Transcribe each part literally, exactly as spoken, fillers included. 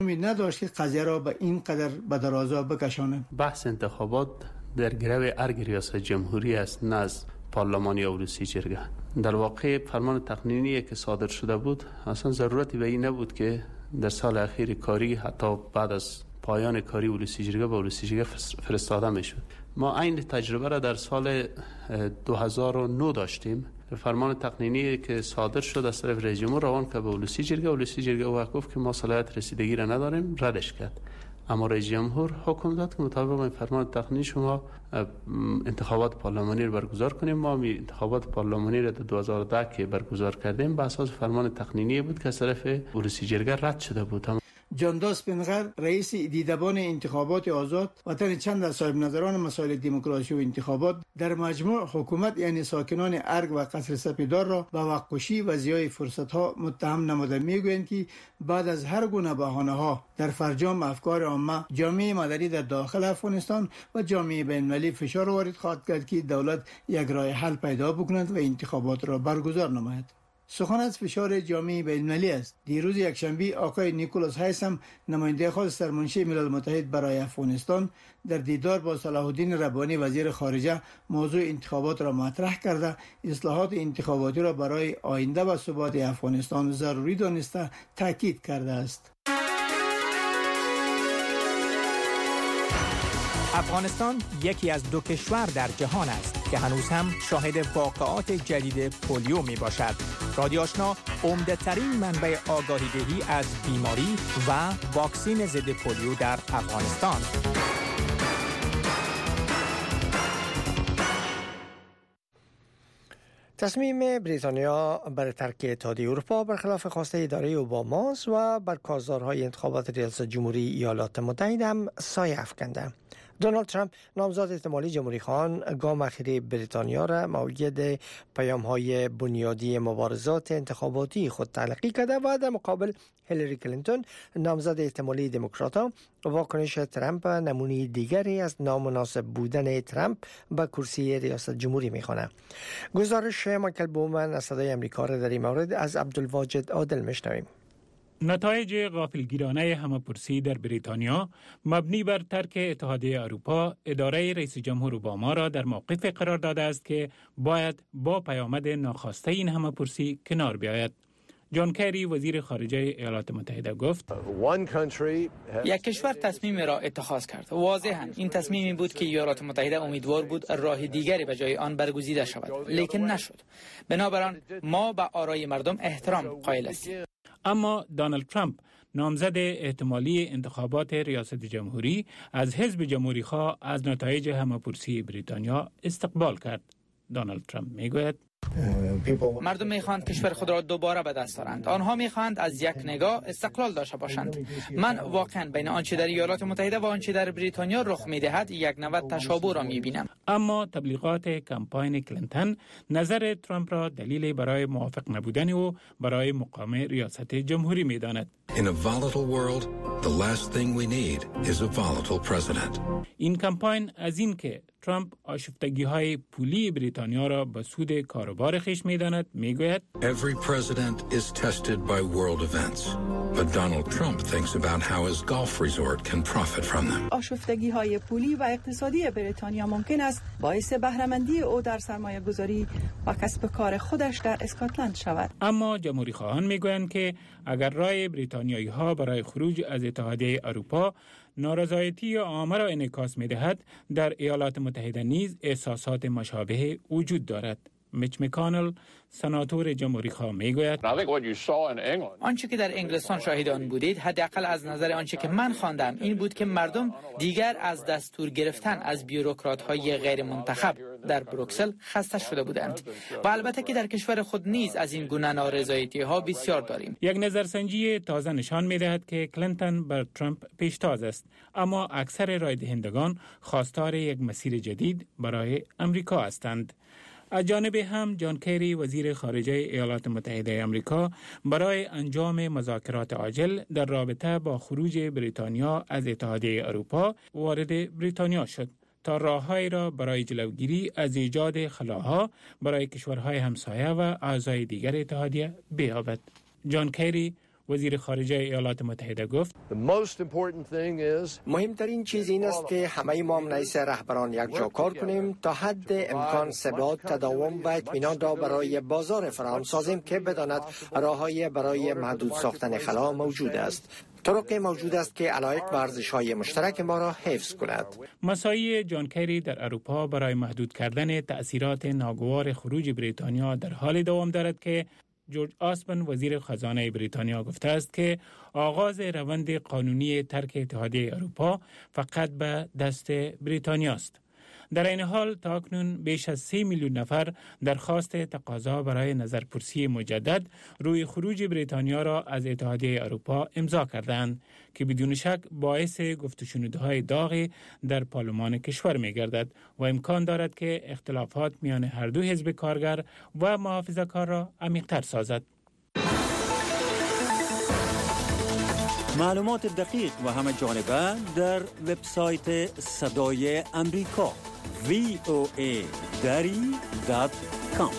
امید نداشت که قضیه را به این قدر به درازا بکشاند. بحث انتخابات در گرو ارگ ریاست جمهوری است، نه از پارلمان یا روسی جرگه. در واقع فرمان تقنینی که صادر شده بود اصلا ضرورتی به این نبود که در سال اخیر کاری حتی بعد از پایان کاری ولسی جرگه با ولسی جرگه فرستاده میشد. ما این تجربه را در سال دو هزار و نه داشتیم. فرمان تقنینی که صادر شد از طرف رئیس جمهور روان که به ولسی جرگه ولسی جرگه وقت گفت که ما صلاحیت رسیدگی را نداریم، ردش کرد. اما رئیس جمهور حکم داد که مطابق این فرمان تقنینی شما انتخابات پارلمانی رو برگزار کنیم. ما می انتخابات پارلمانی را در دو هزار و ده که برگزار کردیم بر اساس فرمان تقنینی بود که از طرف ولسی جرگه رد شده بود. جانداس بنغر رئیس دیدبان انتخابات آزاد و تن چند از صاحب نظران مسائل دموکراسی و انتخابات در مجموع حکومت یعنی ساکنان ارگ و قصر سپیدار را به وقوشی و ضیاع فرصت‌ها متهم نموده میگویند که بعد از هر گونه بهانه‌ها در فرجام افکار عامه جامعه مدنی در داخل افغانستان و جامعه بین‌المللی فشار وارد خواهد کرد که دولت یک راه حل پیدا بکند و انتخابات را برگزار نماید. سخن از فشار جامعه بین‌المللی است. دیروز یکشنبه آقای نیکولاس هایسم نماینده خاص سرمنشی ملل متحد برای افغانستان در دیدار با صلاح الدین ربانی وزیر خارجه موضوع انتخابات را مطرح کرده اصلاحات انتخاباتی را برای آینده و ثبات افغانستان ضروری دانسته تاکید کرده است. افغانستان یکی از دو کشور در جهان است که هنوز هم شاهد واقعات جدید پولیو می باشد. رادیو آشنا عمده ترین منبع آگاهی دهی از بیماری و واکسین ضد پولیو در افغانستان. تصمیم بریتانیا بر ترک اتحادیه اروپا برخلاف خواسته اداره اوباما و بر کارزارهای انتخابات ریاست جمهوری ایالات متحده هم سایه افکنده. دونالد ترامپ نامزد احتمالی جمهوری خواهان گام اخیر بریتانیا را موعد پیام‌های بنیادی مبارزات انتخاباتی خود تلقی کرده و در مقابل هیلاری کلینتون نامزد احتمالی دموکرات‌ها واکنش ترامپ نمونه دیگری از نامناسب بودن ترامپ به کرسی ریاست جمهوری می‌خواند. گزارش مایکل بومن از صدای آمریکا را در این مورد از عبدالواجد عادل میشنویم. نتایج غافلگیرانه همه‌پرسی در بریتانیا مبنی بر ترک اتحادیه اروپا اداره رئیس جمهور اوباما را در موقف قرار داده است که باید با پیامد ناخواسته این همه‌پرسی کنار بیاید. جان کری وزیر خارجه ایالات متحده گفت یک کشور تصمیم را اتخاذ کرد. واضحاً این تصمیمی بود که ایالات متحده امیدوار بود راه دیگری به جای آن برگزیده شود، لیکن نشد. بنابراین ما به آرای مردم احترام قائل هستیم. اما دونالد ترامپ نامزد احتمالی انتخابات ریاست جمهوری از حزب جمهوری‌خواه از نتایج همه‌پرسی بریتانیا استقبال کرد. دونالد ترامپ میگوید مردم میخواهند کشور خود را دوباره به دست آورند. آنها میخواهند از یک نگاه استقلال داشته باشند. من واقعا بین آنچه در ایالات متحده و آنچه در بریتانیا رخ میدهد یک نوع تشابه را میبینم. اما تبلیغات کمپاین کلینتون نظر ترامپ را دلیل برای موافق نبودن او برای مقام ریاست جمهوری میداند. In a volatile world, the last thing we need is a volatile president. این کمپاین از این که ترامپ آشفتگی‌های پولی بریتانیا را به سود کاروبار خویش می‌داند میگوید Every president is tested by world events, but Donald Trump thinks about how his golf resort can profit from them. آشفتگی‌های پولی و اقتصادی بریتانیا ممکن است باعث بهره‌مندی او در سرمایه‌گذاری و کسب کار خودش در اسکاتلند شود. اما جمهوری خواهان میگویند که اگر رای بریتانیایی‌ها برای خروج از اتحادیه اروپا نارضایتی عامه را انعکاس می‌دهد، در ایالات متحده نیز احساسات مشابه وجود دارد. میچ مکانل سناتور جمهوری خواه میگوید آنچه که در انگلستان شاهد آن بودید حداقل از نظر آنچه که من خواندم این بود که مردم دیگر از دستور گرفتن از بیوروکرات‌های غیر منتخب در بروکسل خسته شده بودند و البته که در کشور خود نیز از این گونه نارضایتی‌ها بسیار داریم. یک نظرسنجی تازه نشان می‌دهد که کلینتون بر ترامپ پیشتاز است، اما اکثر رای دهندگان خواستار یک مسیر جدید برای امریکا هستند. از جانب هم جان کری وزیر خارجه ایالات متحده آمریکا برای انجام مذاکرات عاجل در رابطه با خروج بریتانیا از اتحادیه اروپا وارد بریتانیا شد تا راههایی را برای جلوگیری از ایجاد خلاها برای کشورهای همسایه و اعضای دیگر اتحادیه بیابد. جان کری وزیر خارجه ایالات متحده گفت مهمترین چیز این است که همه ما نیز رهبران یک جا کار کنیم تا حد امکان ثبات، تداوم و اطمینان را برای بازار فراهم سازیم که بداند راههای برای محدود ساختن خلا موجود است. طرق موجود است که علایق و ارزش‌های مشترک ما را حفظ کند. مساعی جان کری در اروپا برای محدود کردن تأثیرات ناگوار خروج بریتانیا در حال دوام دارد که جورج آسپن وزیر خزانه بریتانیا گفته است که آغاز روند قانونی ترک اتحادیه اروپا فقط به دست بریتانیا است. در این حال تا اکنون بیش از سه میلیون نفر درخواست تقاضا برای نظرپرسی مجدد روی خروج بریتانیا را از اتحادیه اروپا امضا کردند که بدون شک باعث گفت و شنودهای داغی در پارلمان کشور می گردد و امکان دارد که اختلافات میان هر دو حزب کارگر و محافظه‌کار را عمیق‌تر سازد. معلومات دقیق و همه جانبه در وبسایت صدای امریکا وی او ای دری دات کام.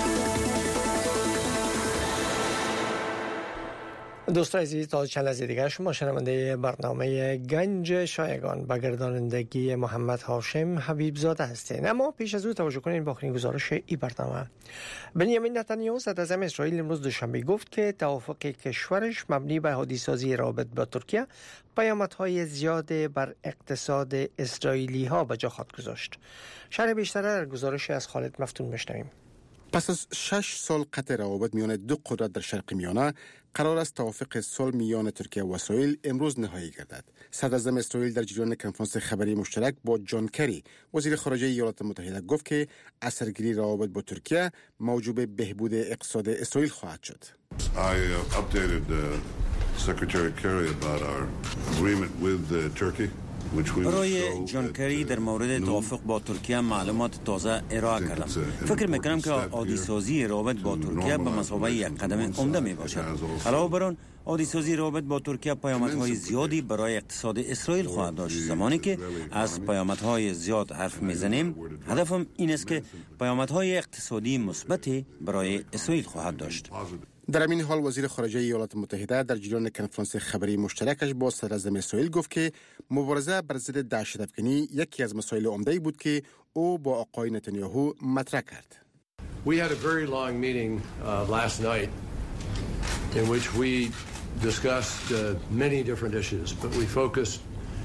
دوستان عزیز، تا چند لحظه دیگر شما شنونده برنامه گنج شایگان با گردانندگی محمد هاشم حبیب زاده هستین. اما پیش از او توجه کنین با آخرین گزارش این برنامه. بنیامین نتانیاهو صدر اعظم اسرائیل امروز دوشنبه گفت که توافق کشورش مبنی بر حادیسازی رابط با ترکیه پیامدهای زیاد بر اقتصاد اسرائیلی ها به جا خواهد گذاشت. شرح بیشتر در گزارش از خالد مفتون میشنویم. پس از شش سال قطع روابط میان دو قدرت در شرق میانه، قرار است توافق صلح میان ترکیه و اسرائیل امروز نهایی گردد. صدر اعظم اسرائیل در جریان کنفرانس خبری مشترک با جان کری وزیر خارجه ایالات متحده گفت که اثرگیری روابط با ترکیه موجب بهبود اقتصاد اسرائیل خواهد شد. I uh, updated uh, Secretary Kerry about our agreement with uh, Turkey. برای جان کری در مورد توافق با ترکیه معلومات تازه ارائه کردم. فکر میکنم که عادی سازی روابط با ترکیه به مثابه یک قدم عمده می باشد. علاوه بر آن، عادی سازی روابط با ترکیه پیامدهای زیادی برای اقتصاد اسرائیل خواهد داشت. زمانی که از پیامدهای زیاد حرف میزنیم، هدفم این است که پیامدهای اقتصادی مثبتی برای اسرائیل خواهد داشت. در این حال وزیر خارجه ایالات متحده در جریان کنفرانس خبری مشترکش با صدر اعظم اسرائیل گفت که مبارزه بر ضد دهشت‌افکنی یکی از مسائل عمده‌ای بود که او با آقای نتانیاهو مطرح کرد. We had a very long meeting uh, last night in which we discussed uh, many different issues, but we focused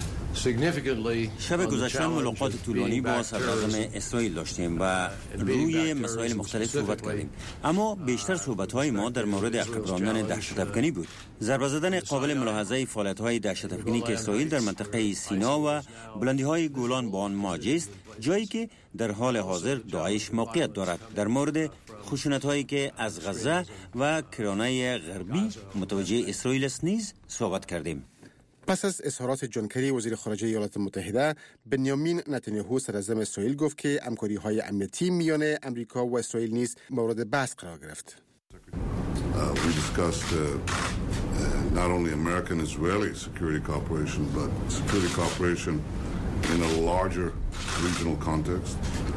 شب گذشته ملاقات طولانی با صدر اعظم اسرائیل داشتیم و روی مسائل مختلف صحبت کردیم، اما بیشتر صحبت‌های ما در مورد عقب راندن دهشت‌افکنی بود. ضربه زدن قابل ملاحظه فعالیت‌های دهشت‌افکنی که اسرائیل در منطقه سینا و بلندی‌های گولان با آن مواجه است، جایی که در حال حاضر داعش موقعیت دارد. در مورد خشونت‌هایی که از غزه و کرانه غربی متوجه اسرائیل است نیز صحبت کردیم. پس از اظهارات جان کری وزیر خارجه ایالات متحده، بنیامین نتانیاهو صدر اعظم اسرائیل گفت که همکاری‌های امنیتی میان امریکا و اسرائیل نیز مورد بحث قرار گرفت. Uh, we discussed uh, uh, not only American-Israeli security cooperation, but security cooperation in a larger regional context.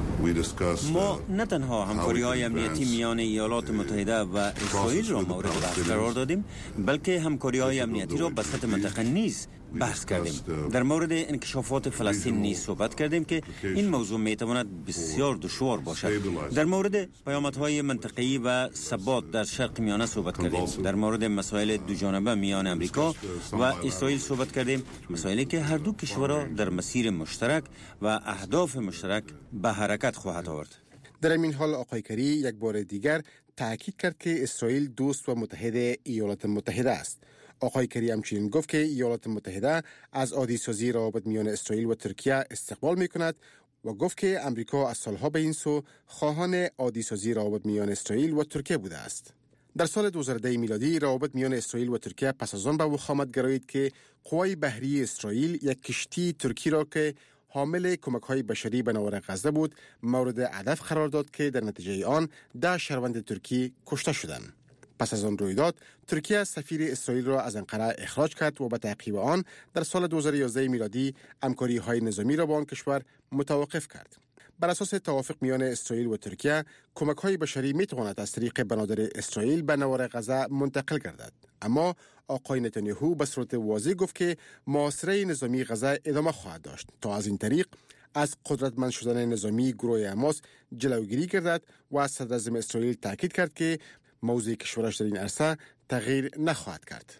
ما نه تنها همکاری‌های امنیتی میان ایالات متحده و اسرائیل را مورد بحث قرار دادیم، بلکه همکاری‌های امنیتی را به سطح منطقه نیز بحث کردیم. در مورد انکشافات فلسطین نیز صحبت کردیم که این موضوع میتواند بسیار دشوار باشد. در مورد پیامدهای منطقه‌ای و ثبات در شرق میانه صحبت کردیم. در مورد مسائل دوجانبه میان امریکا و اسرائیل صحبت کردیم، مسائلی که هر دو کشورها در مسیر مشترک و اهداف مشترک به حرکت خواهد آورد. در این حال آقای کری یک بار دیگر تاکید کرد که اسرائیل دوست و متحد ایالات متحده است. آقای کری همچنین گفت که ایالات متحده از عادی سازی روابط میان اسرائیل و ترکیه استقبال میکند و گفت که امریکا از سالها به این سو خواهان عادی سازی روابط میان اسرائیل و ترکیه بوده است. در سال دو هزار و ده میلادی روابط میان اسرائیل و ترکیه پس از آن به وخامت گرایید که قوای بحری اسرائیل یک کشتی ترکی را که حامل کمک‌های بشری به ناور غزه بود مورد هدف قرار داد که در نتیجه آن ده شهروند ترکی کشته شدند. پس از آن رویداد ترکیه سفیر اسرائیل را از انقره اخراج کرد و به تعقیب آن در سال دو هزار و یازده میلادی همکاری‌های نظامی را با آن کشور متوقف کرد. بر اساس توافق میان اسرائیل و ترکیه، کمک‌های بشری می‌تواند از طریق بنادر اسرائیل به نوار غزه منتقل گردد، اما آقای نتانیاهو به صورت واضح گفت که محاصره نظامی غزه ادامه خواهد داشت تا از این طریق از قدرتمند شدن نظامی گروه حماس جلوگیری گردد و صدر اعظم اسرائیل تاکید کرد که موضع کشورش در این عرصه تغییر نخواهد کرد.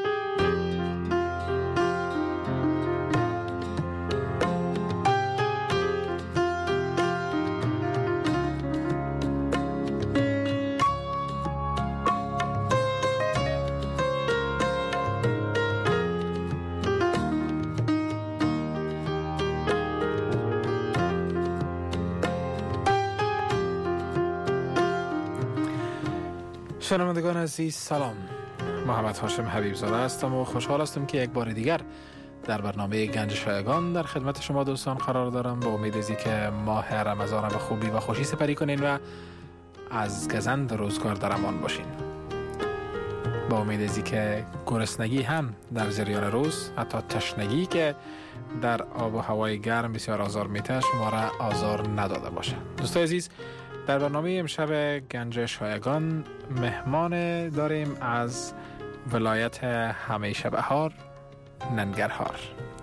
شنوندگان عزیز سلام، محمد هاشم حبیب زاده هستم و خوشحال هستم که یک بار دیگر در برنامه گنج شایگان در خدمت شما دوستان قرار دارم. با امید ازی که ماه رمضان به خوبی و خوشی سپری کنین و از گزند روزگار در امان باشین. با امید ازی که گرسنگی هم در جریان روز، حتی تشنگی که در آب و هوای گرم بسیار آزار میده، شما را آزار نداده باشه. دوستان عزیز، در برنامه امشب گنج شایگان مهمان داریم از ولایت همیشه بهار ننگرهار.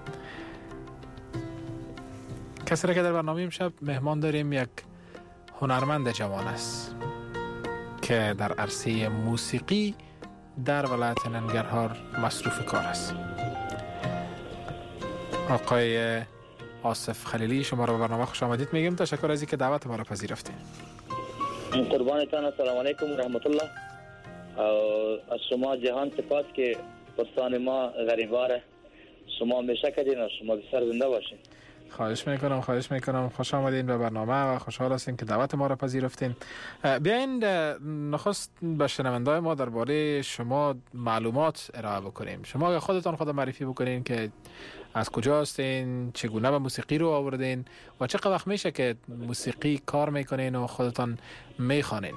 کسی را که در برنامه امشب مهمان داریم یک هنرمند جوان است که در عرصه موسیقی در ولایت ننگرهار مصروف کار است. آقای آصف خلیلی، شما را به برنامه خوش آمدید میگیم. تشکر از اینکه دعوت ما را پذیرفتید. قربانتان، السلام علیکم و رحمت الله. از شما جهان سپاس که پرسان ما غریباره. شما همیشه کردین و شما بسیار زنده باشین. خواهش میکنم خواهش میکنم خوش آمدین به برنامه و خوشحال هستیم که دعوت ما را پذیرفتین. بیاین نخست به شنوندای ما درباره شما معلومات ارائه بکنیم. شما خودتان خود معرفی بکنین که از کجا هستین، چگونه به موسیقی رو آوردین و چقدر وقت میشه که موسیقی کار میکنین و خودتان میخوانین؟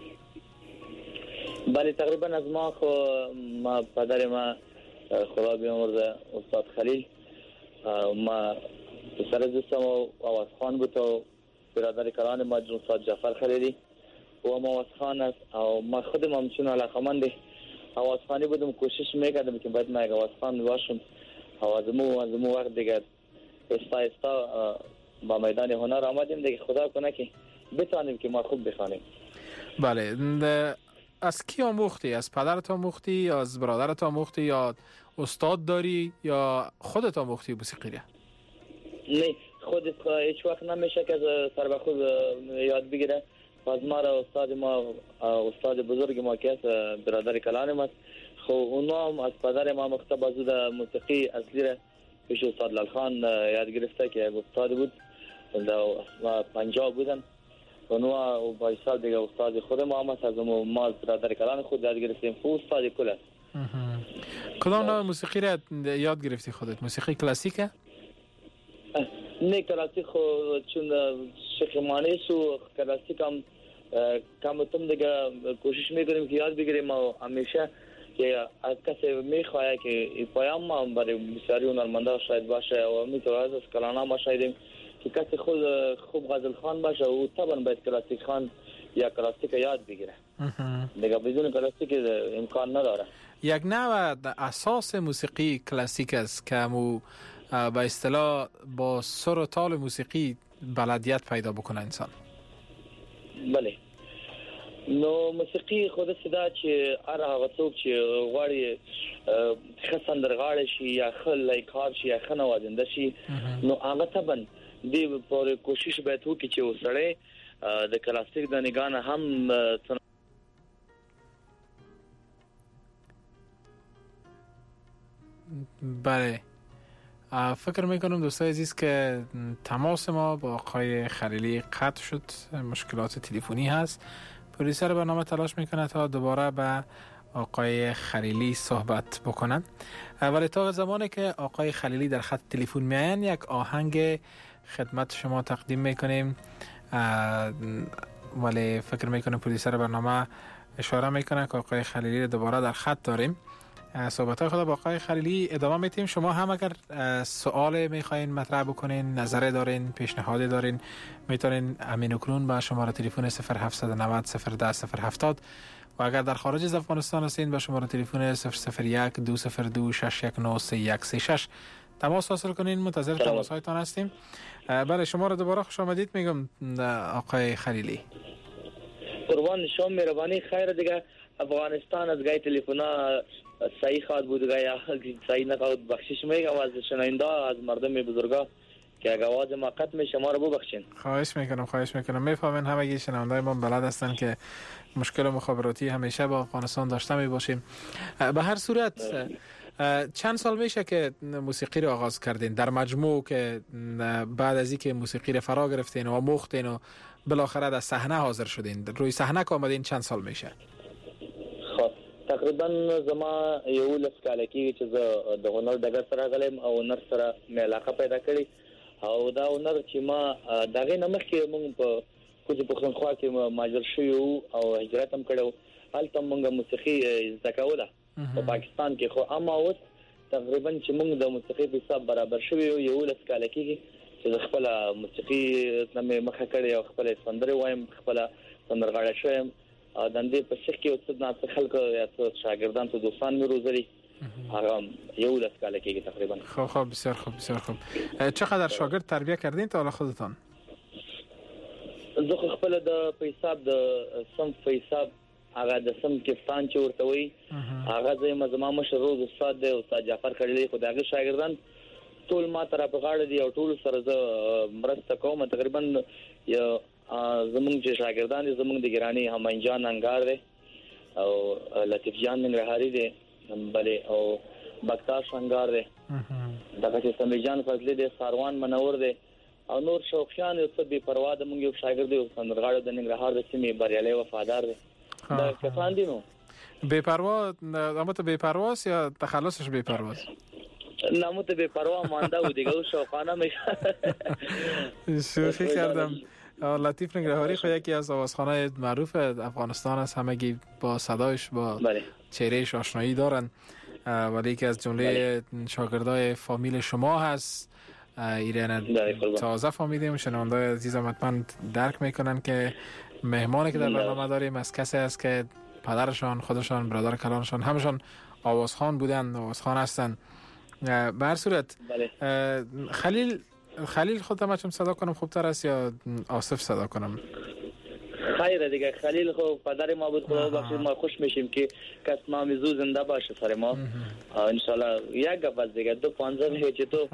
بله، تقریبا از ما خو ما پدر ما خدا بیامرزه استاد خلیل، ما پسر دوستم و آوازخوان بود و برادر کلان ما استاد جعفر خلیلی و ما آوازخوان است و ما خودم همچون علاقمند آوازخوانی بودم. کوشش میکردم که باید ما یک آوازخوان باشم و از مو از مو وقت دیگر استا استا با میدان هنر آمدیم دیگه. خدا کنه که بتانیم که ما خوب بخوانیم. بله، از کی آموختی؟ از پدرت آموختی یا از برادرت آموختی یا استاد داری یا خودت آموختی موسیقی را؟ نه، خودت هیچ وقت نمیشه که سر به خود یاد بگیره. از ما را استاد ما استاد بزرگ ما که برادر کلان ما، خب اونا هم از پدر ما مکتب از موسیقی اصلی را پیش استاد لالخان یاد گرفته که یک استاد بود و پنجاب بودن. اونا و با سال دیگه استاد خود ما هم از ما از برادر کلان خود یاد گرفتیم. خود استاد کل است. کدام نوع موسیقی را یاد گرفتی خودت؟ موسیقی کلاسیکه؟ نه، کلاسیک خو چون شخمانیس و کلاسیک هم کم تم دیگه کوشش میکنیم که یاد بگیریم و همیشه که از کسی میخواه که پیام ما برای بسیاری هنرمندا شاید باشه و میتونه از کلانا ما شایدیم که کسی خود خوب غزل خوان باشه و طبعا باید کلاسیک خوان یا کلاسیک یاد بگیره. دیگه بدون کلاسیک امکان نداره. یک نوع اساس موسیقی کلاسیک است که مو به اصطلاح با سر و تال موسیقی بلدیت پیدا بکنه انسان. بله، نو موسیقی خود صدا چې هر هغه څوک چې غواړي ښه سندرغاړی شي یا ښه لیکوال شي یا ښه نوازنده شي، نو هغه طبعا دې پورې کوشش باید وکړي چې وسړی د کلاسیک د نگاه هم. بله، فکر میکنم دوستای عزیز که تماس ما با آقای خلیلی قطع شد، مشکلات تلفنی هست. پروڈیوسر برنامه تلاش میکنه تا دوباره به آقای خلیلی صحبت بکنن، ولی تا زمانی که آقای خلیلی در خط تلفن میاین یک آهنگ خدمت شما تقدیم میکنیم. ولی فکر میکنم پروڈیوسر برنامه اشاره میکنه که آقای خلیلی دوباره در خط داریم. صحبت‌های خود با آقای خلیلی ادامه میتیم. شما هم اگر سوال میخواین مطرح بکنین، نظر دارین، پیشنهاد دارین، میتونین همین اکنون با شماره تلفن صفر هفت نه صفر صفر صفر هفتاد و اگر در خارج از افغانستان هستین به شماره تلفن صفر صفر یک دو صفر دو شش یک نه سه یک سه شش تماس حاصل کنین. منتظر تماس هایتان هستیم. بله شما را دوباره خوش آمدید میگم آقای خلیلی. قربان شما مهربانی. خیر دیگه افغانستان از گای تلفنا صحیح خواد بود گای صحیح نخواد بخشش میگم از شنونده از مردم بزرگا که اگه آواز ما قطع میشه ما رو ببخشین. خواهش میکنم خواهش میکنم. میفهمین همگی شنونده ما بلد هستن که مشکل مخابراتی همیشه با افغانستان داشته می باشیم. به هر صورت چند سال میشه که موسیقی رو آغاز کردین در مجموع، که بعد از اینکه موسیقی رو فرا گرفتین و مختین و بالاخره در صحنه حاضر شدین، روی صحنه که آمدین چند سال میشه؟ خب تقریبا زما یو لس کال کې چې زه د هنر دغه سره غلم او هنر سره مې علاقه پیدا کړې او دا هنر چې ما دغه نمخ کې موږ په کوڅه پښتونخوا کې ماجر شو او هجرت هم کړو، هلته موږ موسیقي زده کوله په پاکستان کې. خو اما اوس تقریبا چې موږ د موسیقي په حساب برابر شوی یو لس کال کې چې خپل موسیقي نمې مخه کړې او خپل سندره وایم، خپل سندرغاړی شوم او د دې په شک کې اوس د ناس خلکو یا شاګردان ته دوستان مې روزلي هغه یو لس کال کې تقریبا. خب خب بسیار خوب بسیار خوب. چقدر شاگرد تربیت کردین تا حالا خودتان؟ زه خپل د په حساب د سم په حساب هغه د سم کفتان چې ورته وي هغه زما زما مشروع استاد دی استاد جعفر خلیلی، خو دغه شاګردان ټول ما تر په غاړه دي او ټول سره زه مرسته کوم. تقریبا یو زمونږ چې شاګردان دي زمونږ د ګرانی هماین جان انګار دی او لطیف جان ننګرهاري دی بلې او بختار شنګار دی، دغه چې سمي جان فضلی دی، ساروان منور دی او نور شوقیان یو څه بې پروا د مونږ یو شاګرد دی سندرغاړی د ننګرهار د سیمې بریالي وفادار دی. دا کسان دي نو بې پروا اما ته بې پرواست یا تخلصش بې پرواست؟ نه مو ته بې پروا مانده و دیگه او شوقانه میشه. شوخی کردم. لطیف ننگرهاری خو یکی از آوازخوان‌های معروف افغانستان است، همگی با صدایش با چهرهش آشنایی دارن، ولی یکی از جمله شاگردای فامیل شما هست. ایران تازه فهمیدیم، شنونده‌های عزیزم حتما درک میکنن که مهمانی که در برنامه داریم از کسی است که پدرشان، خودشان، برادر کلانشان همشان آوازخوان بودن، آوازخوان هستن. به هر صورت خلیل خلیل خودم هم صدا کنم خوبتر است یا آصف صدا کنم؟ خیره دیگه خلیل خو پدر ما بود، خدا بخشید ما خوش میشیم که کس نامیزو زنده باشه سر ما ان شاء الله. یک گپ از دیگه دو پانزده هیچ تو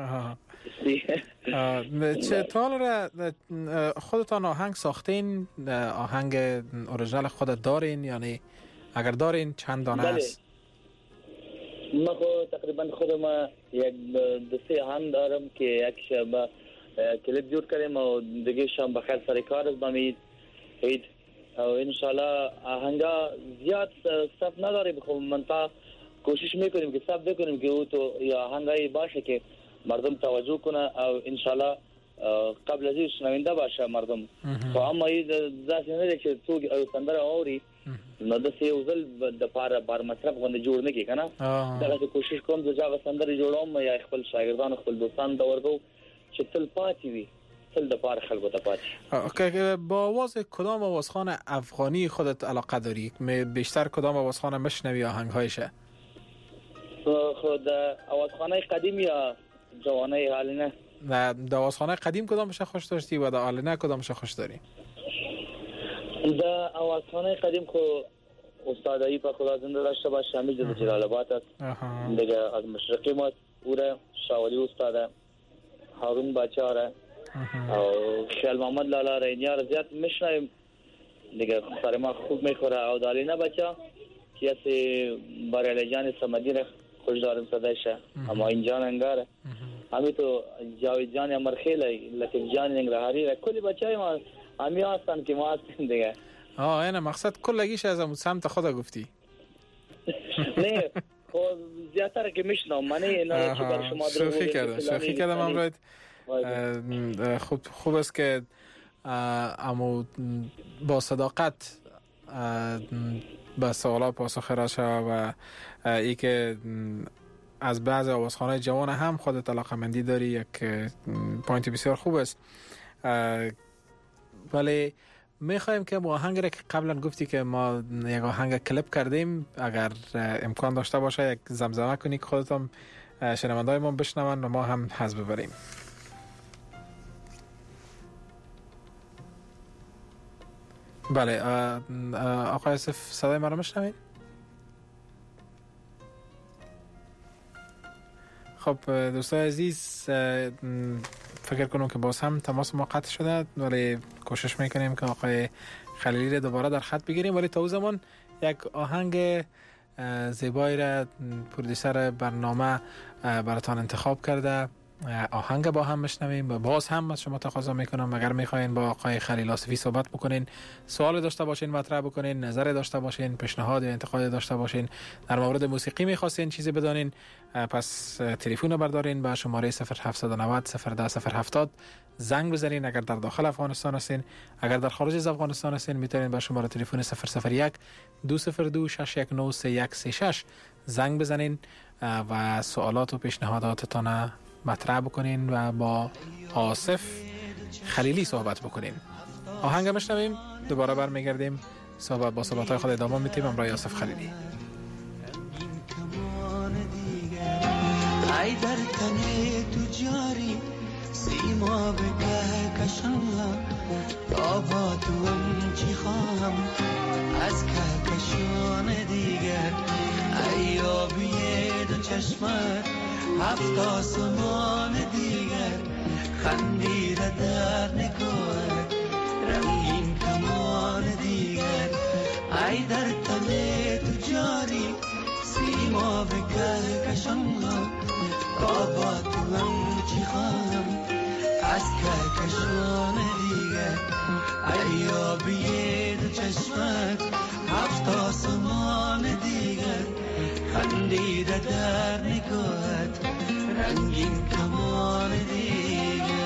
چه طال را خودتان آهنگ ساختین؟ آهنگ اوریجینال خودت دارین؟ یعنی اگر دارین چند دانه است؟ ما خو تقریبا خودم یک دو سه آهنگ دارم که یک شب کلیپ جور کردیم و دیگه شب بخیر سر کار است بامید اید او ان شاء الله آهنگا زیاد صف نداریم، خب من تا کوشش میکنیم که صف بکنیم که او تو یا آهنگای باشه که مردم توجه کنه او ان شاء الله قبل از این شنونده باشه مردم. خو اما این ځکه نه چې څوک او سندره اوري نو د سی وزل د پاره بار مصرف باندې جوړ نه کی کنه. دا کوشش کوم چې هغه سندره جوړوم یا خپل شاګردان خپل دوستان دا ورغو چې تل پاتې وي، تل د پاره خلکو ته پاتې. اوکی، با آواز کدام آوازخوان افغانی خودت علاقه داری؟ بیشتر کدام آوازخوان مشنوی آهنگ‌هایشه؟ خود آوازخوانای قدیم یا جوانای حالینه؟ نه، د آوازخوانای قدیم کدامش خوش داشتی و د حالینه کدامش خوش داری؟ د آوازخوانای قدیم خو استادایی په خدا زنده داشته باشه شامل د جلال آباد است دیگه، از مشرقی ما پوره شاولی استاد هارون باچاره او خیال محمد لالا رینیار زیاد میشنویم دیگه، سر ما خوب میخوره. او دالینه بچه کیسی بریالی جان سمدی را خوش دارم صدایشه، اما این جان انگاره همی تو جاوید جان امرخیل، لطیف جان ننگرهاری را کلی بچه های ما همی هستن که ما هستیم دیگه. آه اینه مقصد کلگیش از امو سمت خدا گفتی؟ نه خب زیادتر که میشنم من اینا چی بر شما درو شوخی کردم شوخی کردم امروز. خوب خوب است که امو با صداقت به سوالا پاسخ را شد و ای که از بعض آوازخوان‌های جوان هم خودت علاقه‌مندی داری، یک پوینت بسیار خوب است. ولی میخوایم که آهنگ را که قبلا گفتی که ما یک آهنگ کلیپ کردیم، اگر امکان داشته باشه یک زمزمه کنی که خودت هم شنونده‌های ما بشنون و ما هم حظ ببریم. بله آقای یوسف صدای ما رو میشنوین؟ خب دوستای عزیز، فکر کنم که باز هم تماس ما قطع شده، ولی کوشش میکنیم که آقای خلیلی رو دوباره در خط بگیریم، ولی تا اون زمان یک آهنگ زیبایی را پرودیسر برنامه براتان انتخاب کرده، آهنگ با هم بشنویم. و باز هم از شما تقاضا میکنم اگر میخواین با آقای خلیل آصفی صحبت بکنین، سوال داشته باشین، مطرح بکنین، نظر داشته باشین، پیشنهاد یا انتقاد داشته باشین، در مورد موسیقی میخواستین چیزی بدانین، پس تلفن بردارین با شماره صفر هفت نه صفر صفر ده صفر هفتاد زنگ بزنین. اگر در داخل افغانستان هستین، اگر در خارج از افغانستان هستین، میتونین با شماره تلفن صفر صفر یک دو صفر دو شش یک نه سه یک سه شش زنگ بزنین و سوالات و پیشنهاداتتان مطرح بکنین و با آصف خلیلی صحبت بکنین. آهنگ میشنویم، دوباره برمیگردیم، صحبت با صحبت‌های خود ادامه میدیم امروی آصف خلیلی. ای در تن تو جاری سیما به کهکشان، تا با تو هم چی خواهم از کهکشان دیگر. ای آبی دو چشمت هفت آسمان دیگر، خندیده در نگاهت رنگین کمان دیگر. ای در تن تو جاری سیما به کهکشان، تا با تو هم چی خواهم از کهکشان دیگر. ای آبی دو چشمت هفت آسمان دیگر، خندیده در نگاهت رنگین کمان دیگر.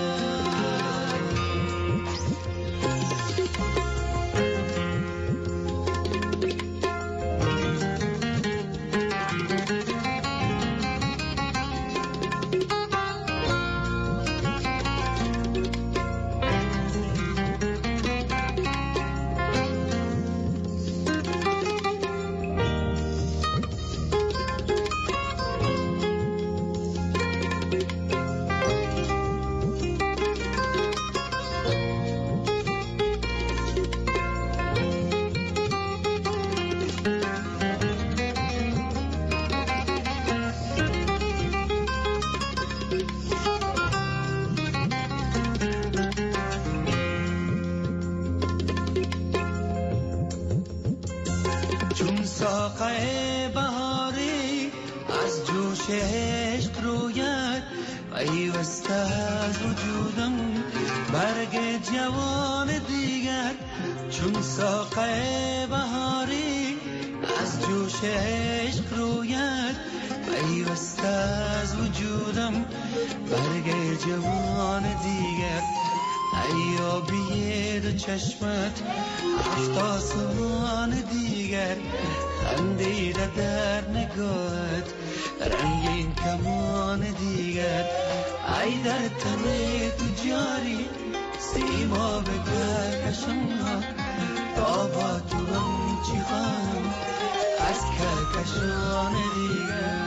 ساقه بهاری از جوش عشق روید، پیوسته از وجودم برگ جوان دیگر. چون ساقه بهاری از جوش عشق روید، پیوسته از وجودم برگ جوان دیگر. ای آبی دو چشمت هفت آسمان دیگر، خندیده در نگاهت رنگین کمان دیگر. ای در تن تو جاری سیما به کهکشان، تا با تو هم چی خواهم از کهکشان دیگر.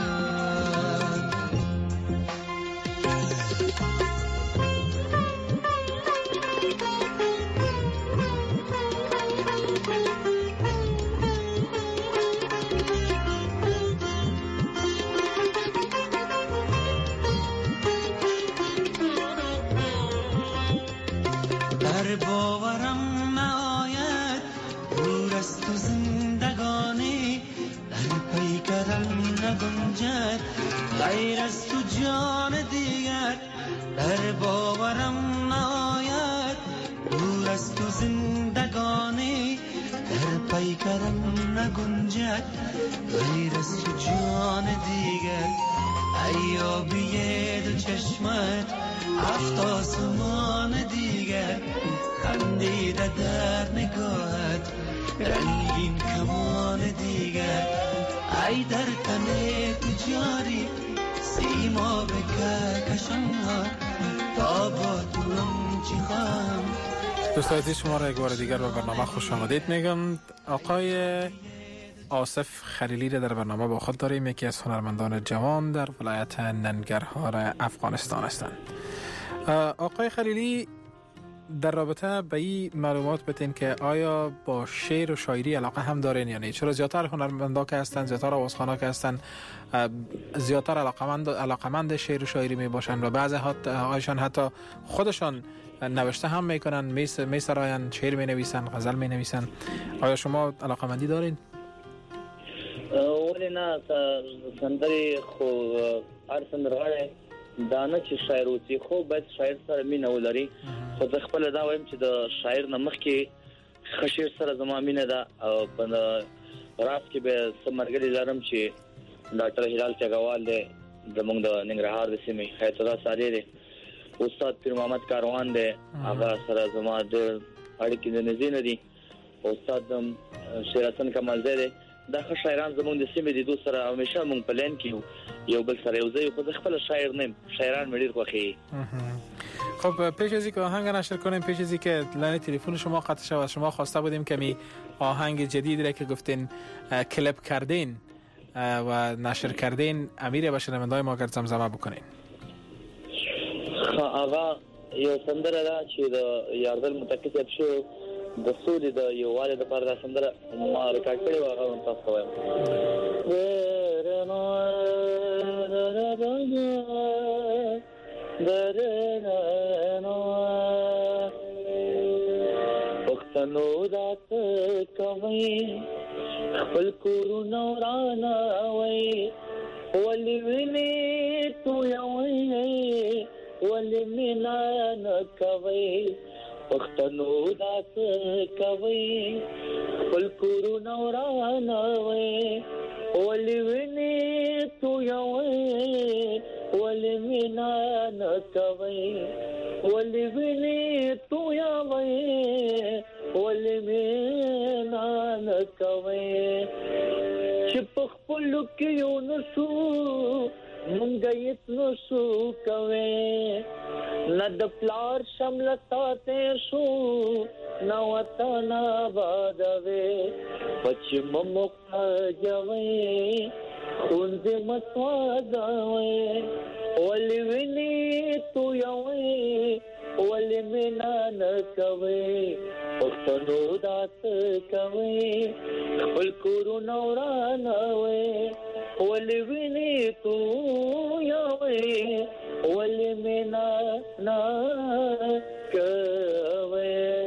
باورم نآید دور از تو زندگانی، در پیکرم نگنجد غیر از تو جان دیگر. در باورم نآید دور از تو زندگانی، در پیکرم نگنجد غیر از تو جان دیگر. ای آبی دو چشمت هفت آسمان دیگر، خندیده در نگاهت رنگین کمان دیگر. ای در تن تو جاری سیما به کهکشان، تا با تو هم چی خواهم دوستان عزیز شما را یک بار دیگر به برنامه خوش آمدید میگم. آقای آصف خلیلی را در برنامه با خود داریم، یکی از هنرمندان جوان در ولایت ننگرهار افغانستان هستند. آقای خلیلی در رابطه به این معلومات بتین که آیا با شعر و شاعری علاقه هم دارین یا نه؟ چرا زیادتر هنرمندا که هستن، زیادتر آوازخوانا که هستن زیادتر علاقمند علاقمند شعر و شاعری می باشن و بعضی هایشان حتی خودشان نوشته هم میکنن، می سراین، شعر می نویسن، غزل می نویسن. آیا شما علاقمندی دارین؟ ولی نه، سندری خو هر سندرغاړی دا نه چې شاعر اوسي، خو باید شاعر سره مینه ولري. خو زه خپل دا وایم چې د شاعر نه مخکې ښه شعر سره زما مینه ده. او په راز کې به څه ملګري لرم چې ډاکټر هلال چګوال دی، زموږ د ننګرهار د سیمې، حیات الله صادق دی، استاد پیر محمد کاروان دی، هغه سره زما د اړیکې د نږدې نه دي. استاد شیر حسن کمالزی دی. دا ښه شاعران زموږ د سیمې د دوه سره همیشه موږ په لین کې یو بل سره یو ځای. خو زه خپل شاعر نیم، شاعران مې ډېر خوښوي. خب پیش از اینکه آهنگ نشر کنیم، پیش از اینکه لاین تلفن شما قطع شود، شما خواسته بودیم کمی آهنگ جدید را که گفتین کلیپ کردین و نشر کردین امیر به شنونده‌های ما گرد زمزمه بکنین. هغه یو سندره ده چې د یاردل متکسب شو د سولې د یووالي لپاره دا سندره ما ریکارډ کړې وه، هغه تاسو ته وایم. پښتنو دا څه کوئ، خپل کورونه ورانوئ، ولې وینې تویوئ، ولې مینه نه کوئ. پښتنو دا څه کوئ، خپل کورونه ورانوئ، ولې وینې تویوئ، ولې مینه نه کوئ، ولې وینې تویوئ، ولې مینه نه کوئ. چې په خپلو کې یو نسو مونږ هیڅ نشو کوئ، نه د پلار شمله ساتې شو، نه وطن آبادوي، بچ مو مخجوي، ښوونځي مه سوځوئ، ولې وینې تویوئ، ولې مینه نه کوئ. پښتنو دا څه کوئ، خپل کورونه ورانوئ، ولې وینې تویوئ، ولې مینه نه کوئ.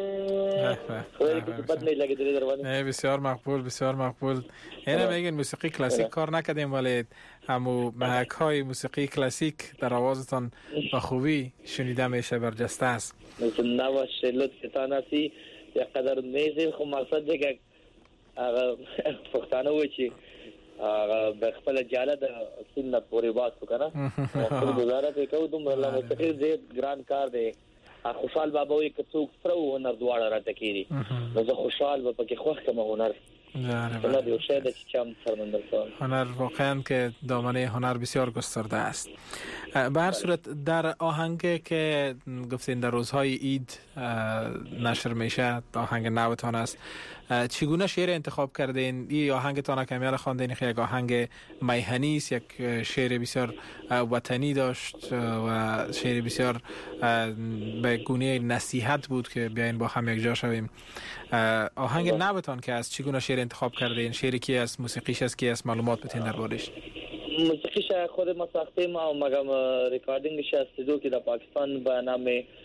نه بسیار مقبول، بسیار مقبول. اینه میگن موسیقی کلاسیک کار نکردیم ولی همو محک های موسیقی کلاسیک در آوازتان با خوبی شنیده میشه، برجسته است. نه باشه، لطفتان هستی یک قدر میزیم. خب مقصد ده که پختانه وی چی به خپل جاله د سین نه پوری باز وکنه خپل گزاره ته کو دوم الله مستقیل زید ګران کار دی. خوشحال بابا وی که څوک سره هنر دواړه راته کیږي، نو زه خوشحال به پکې خوښ کوم هنر. نه دیو شاید چې چم سرمندر هنر واقعا که دامنه هنر بسیار گسترده است. به هر صورت در آهنگی که گفتین در روزهای عید نشر میشه، آهنگ نوتان است، چگونه شعر انتخاب کردین؟ این آهنگتان که امیال خواندین یک آهنگ میهنی است، یک شعر بسیار وطنی داشت و شعر بسیار به گونه نصیحت بود که بیاین با هم یک جا شویم. آهنگ نوتان که است، چگونه شعر انتخاب کردین؟ شعری کی است؟ موسیقیش است؟ کی است؟ معلومات بتین دربارش. موسیقیش خود ما ساختیم و مگم ریکاردینگش استودیو که در پاکستان به نام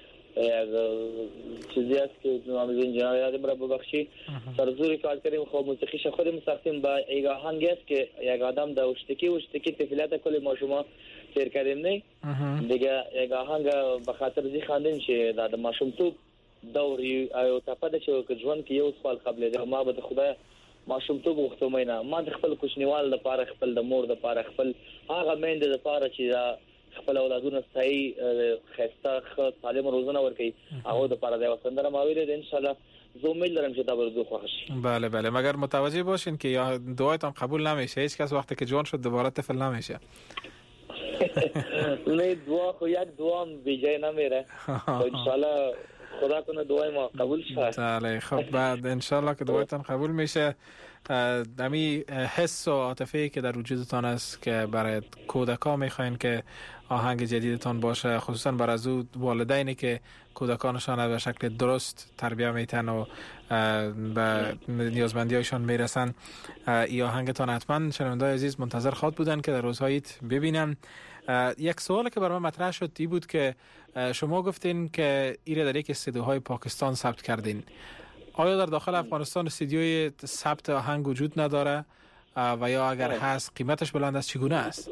چیزی است که نام انجینر یادم را ببخشی سرزو ریکارد کردیم. خب موسیقیش خود ما ساختیم با یک آهنگ است که یک آدم در اشتکی اشتکی تفیلات کلی ما شما سیر کردیم نه دیگه. یک آهنگ به خاطر زی خواندیم چې د ماشومتوب دور یو تپده چې ژوند کې یو سوال قبل دی، ما به خدای ماشومتوب وختم نه، ما د خپل کوچنیوال لپاره، خپل د مور لپاره، خپل هغه میندې لپاره چې خپل اولادونه صحیح خسته تعلیم روزنه ورکړي، هغه لپاره د وسندره ماویل ان شاء الله زه امید لرم چې دا به زو خوښ شي. بله بله، مگر متوجه باشین که یا دعایتان قبول نمیشه، هیچ کس وقتی که جوان شد دوباره طفل نمیشه. نه دعا خو یک دعا هم بیجای نمیره. ان شاء الله خدا کنه دعای ما قبول شه. بله خب بعد انشالله که دعایتان قبول میشه. دمی حس و عاطفه‌ای که در وجودتان است که برای کودکان میخواین که آهنگ جدیدتان باشه، خصوصا بر از او والدینی که کودکانشان به شکل درست تربیت میتن و به نیازمندی‌هایشان میرسن، ای آهنگتان حتما شنونده‌های عزیز منتظر خواهد بودن که در روزهای ببینن. یک سوال که برای من مطرح شد ای بود که شما گفتین که ایره در یک استودیوهای پاکستان ثبت کردین. آیا در داخل افغانستان استودیوی ثبت آهنگ وجود نداره و یا اگر هست قیمتش بلند است چگونه است؟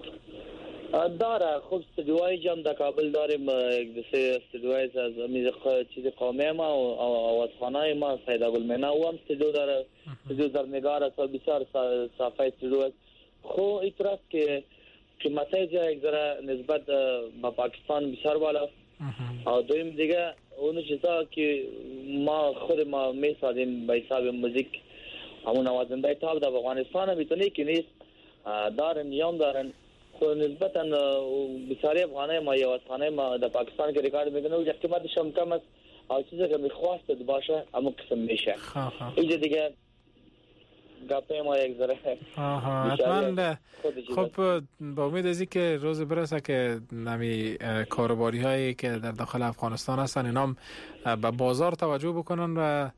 داره. خب استودیوهای جام در کابل داریم، یک سه استودیوهای از میز چیز قومی ما و آوازخانه ما سیدا گلمینا و هم استودیو داره، استودیو در نگار است و بسیار صافی استودیو است. خب اعتراض که قیمتای جا یک ذره نسبت به پاکستان بسیار بالا است. و دویم دیگه اون چیزا که ما خود ما میسازیم به حساب موزیک همون نوازنده تاب در افغانستان میتونه که نیست دارن نیام دارن خود نسبتا بسیاری افغانه ما یا افغانه ما در پاکستان که ریکارد میکنه و قیمتش هم کم است و چیزی که میخواست باشه همون قسم میشه. اینجا دیگه گپه ما یک ذره آها حتما. خب با امید از که روز برسه که نمی کاروباری هایی که در داخل افغانستان هستن اینام به بازار توجه بکنن و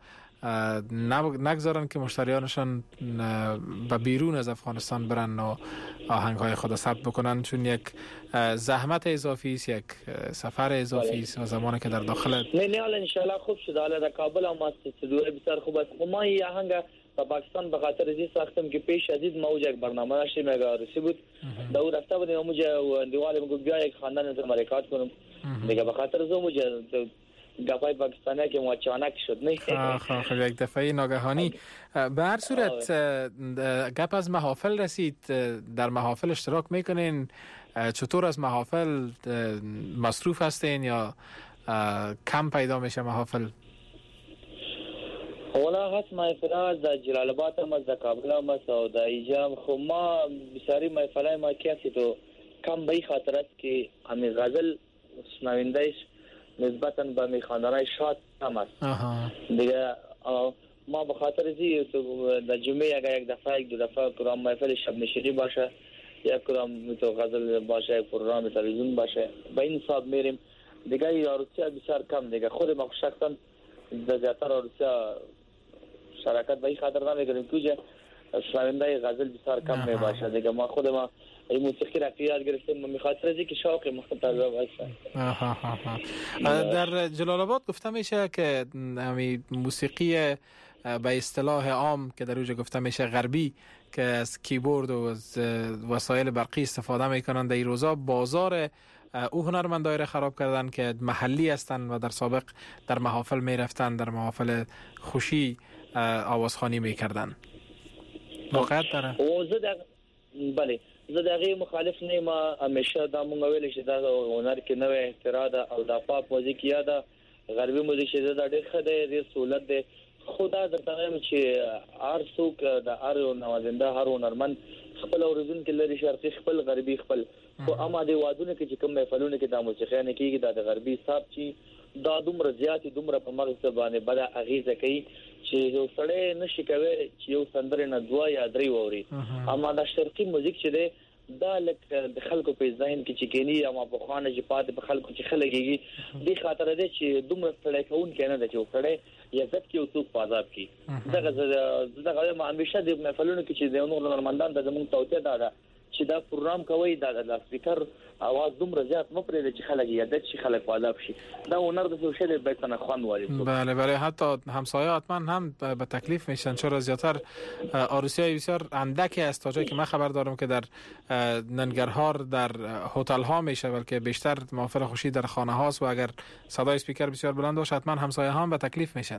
نگذارن که مشتریانشان به بیرون از افغانستان برن و آهنگ های خود ثبت بکنن، چون یک زحمت اضافی است، یک سفر اضافی است و زمانی که در داخل نه نه ان شاء الله خوب شد. حالا در کابل هم استودیو بسیار خوب است. ما این آهنگ در پاکستان به خاطر از این ساختم که پیش از این موج یک برنامه داشتیم یک عروسی بود در اون رفته بودیم موج و دیواله میگو بیا یک خواندن رو ریکارد کنم دیگه به خاطر از اون موج گپای پاکستانی که مچانک شد نه خب خب یک دفعه ناگهانی. به هر صورت گپ از محافل رسید، در محافل اشتراک میکنین؟ چطور از محافل مصروف هستین یا کم پیدا میشه محافل؟ اولا هست محفل در جلال آباد هم از در کابل هم است و در ایجام. خب ما بسیاری محفلای ما کسی تو کم به خاطر است که همی غزل شنوندهش نسبتاً به میخواندنهای شاد هم است دیگه. ما به خاطر ازی در جمعه اگر یک دفعه یک دو دفعه کرام محفل شب نشینی باشه یا کرام تو غزل باشه یک پروگرام تلویزیون باشه به این حساب میریم دیگه. یا عروسی بسیار کم دیگه. خود ما شخصا در زیادتر عروسی شرکت به این خاطر نمیکنیم که شنونده غزل بسیار کم می باشه دیگه. ما خود ما این موسیقی را که یاد گرفتیم میخاطر از اینکه شوق مختلف است. در جلال آباد گفته میشه که همین موسیقی به اصطلاح عام که در اونجا گفته میشه غربی که از کیبورد و از وسایل برقی استفاده میکنن، در این روزا بازار او هنرمندای را خراب کردن که محلی هستن و در سابق در محافل میرفتن، در محافل خوشی آوازخوانی میکردن. واقعیت داره؟ بله زه دغه مخالف نه. ما همیشه دا مونږ ویل چې دا هنر کې نوې اختراع ده او د پاپ موزیک یا د غربي موزیک چې دا ډېر ښه دی، ډېر سہولت دی. خدا درته وایم چې هر څوک د هر نوازنده هر هنرمند خپل اوریجن کې لري، شرقي خپل غربي خپل. خو اما د وادونه کې چې کوم محفلونه کې د موسیقي نه کېږي د غربي حساب چې دا دومره زیاتې دومره په مغز باندې بد اغیزه کوي چې یو سړی نشي کوي چې یو سندره نه دوه یا درې ووري. اما د شرقي موزیک چې دی دا لکه د خلکو په ذهن کې چې کینی اما په خوانه چې پات په خلکو چې خلګيږي د خاطر دی چې دومره سړی کون کنه د چې سړی عزت کې او څوک پازاب کی. دغه دغه ما همیشه د محفلونو کې چې د نور نورمندان د زمون توته دا چې دا پروګرام کوي دا د سپیکر اواز دومره زیات مپرې چې خلک یاد شي خلک پازاب شي. دا هنر د سوشل بیتنه خوان واري. بله بله حتی همسایه حتما هم به تکلیف میشن، چرا زیاتر عروسی‌های بسیار اندکی است تا جایی که من خبر دارم که در ننگرهار در هتل ها میشه، بلکه بیشتر محافل خوشی در خانه هاست و اگر صدای اسپیکر بسیار بلند باشه حتما همسایه ها هم به تکلیف میشن.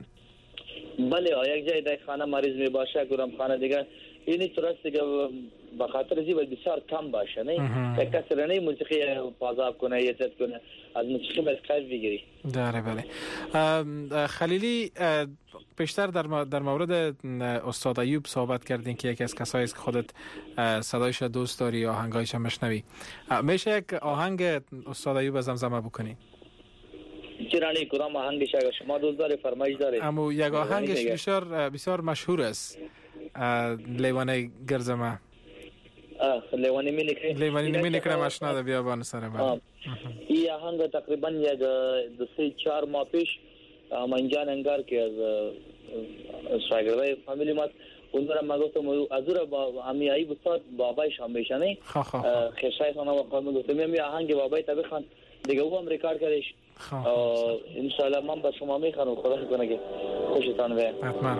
بله یک جای در خانه مریض می باشه گرم خانه دیگه اینی ترست دیگه به خاطر زی باید بسیار کم باشه نه یک کسی رنه موسیقی پازاب کنه یزت کنه از موسیقی باید کاش بگیری. داره بله. خلیلی پیشتر در در مورد استاد ایوب صحبت کردین که یکی از کسایی است که خودت صدایش دوست داری، آهنگایش هم مشنوی. میشه یک آهنگ استاد ایوب زمزمه بکنی؟ چرانی کدام آهنگش اگر شما دوست داره فرمایش داره؟ اما یک آهنگش بسیار بسیار مشهور است، لیوانه گرزمه. لیوانی می نکره لیوانی می نکره ماشنا ده بیابان سر من. این آهنگ تقریبا یک دو سه چهار ماه پیش منجان انگار که از شاگردای فامیلی ما اونجا ما گفتم از اون با امی ای بسات بابایش هم میشنه خشای خانم خانم گفتم می آهنگ بابای تا بخوان دیگه او هم ریکارد کردش. ان شاء الله من با شما میخوام خدا کنه که خوشتان بیاد. حتما.